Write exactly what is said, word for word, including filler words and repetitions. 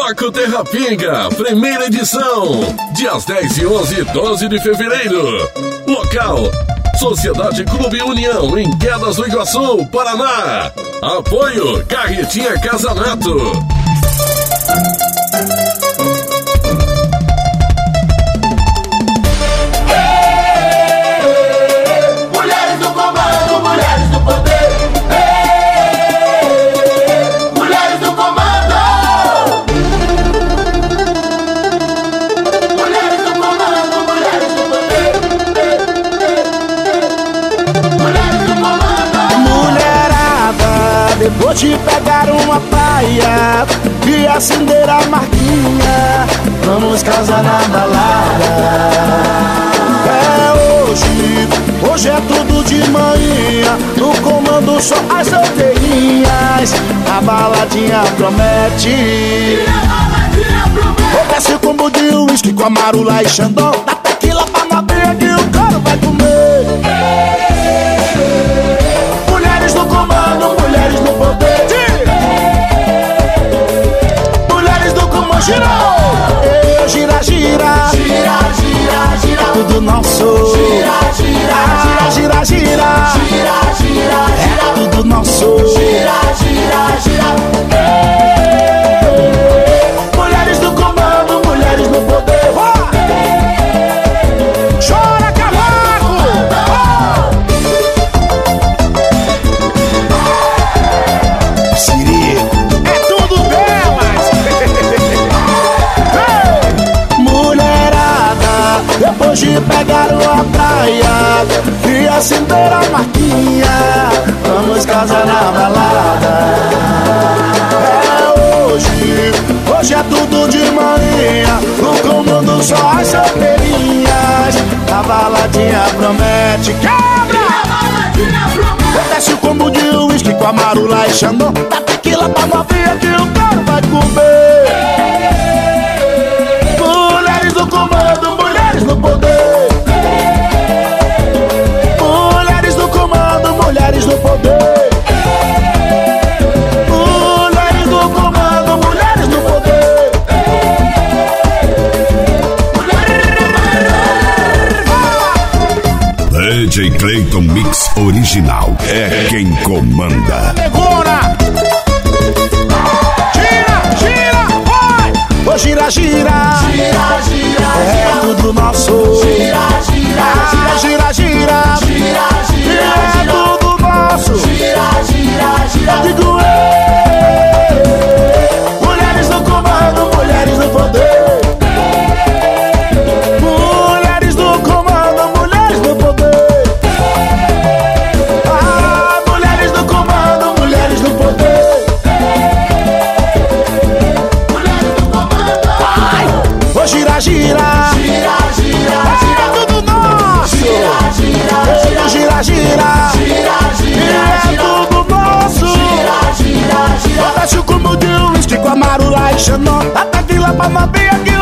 Bloco Terra Pinga, primeira edição, dias dez e onze e doze de fevereiro. Local: Sociedade Clube União, em Quedas do Iguaçu, Paraná. Apoio: Carretinha Casanato. Depois de pegar uma praia e acender a marquinha, vamos casar na balada. É hoje, hoje é tudo de manhã, no comando só as solteirinhas. A baladinha promete, oferece o combo de uísque com a marula e xandão. Da tequila pra novinha que o coro vai comer. Mulheres no comando, mulheres no poder. Mulheres no comando, girou. Gira, gira, gira, gira, gira. Tudo nosso. Gira, gira, gira, gira, gira, gira, gira. É tudo nosso. Gira, gira, gira. Mulheres no comando, mulheres no poder. Chora, cavaco. Depois de pegar uma praia e acender a marquinha, vamos casar na balada. É hoje, hoje é tudo de manhã, no comando só as solteirinhas. A baladinha promete, quebra! Desce o combo de uísque com a marula e xandão. Da tequila pra novinha que o cara vai comer. Mulheres no comando, mulheres no poder. Mulheres no comando, mulheres no poder. Mulheres no comando, mulheres no poder. D J Clayton Mix Original é quem comanda. Segura! Gira, gira, vai! Ô, gira, gira! Gira, gira, é tudo nosso. Gira, gira, gira, gira, gira, gira, gira, é tudo nosso. Gira, gira, gira. Digo eu. Mulheres no comando, mulheres no poder. Mulheres no comando, mulheres no poder. Ah, mulheres no comando, mulheres no poder. Mulheres no comando. Vai! Ô, gira, gira. Gira, gira, gira. É tudo nosso. Gira, gira, gira. Gira, gira. Gira, gira, gira. É tudo nosso. Gira, gira, gira. Desce o combo de uísque com a marula e xandão. A tequila pra novinha que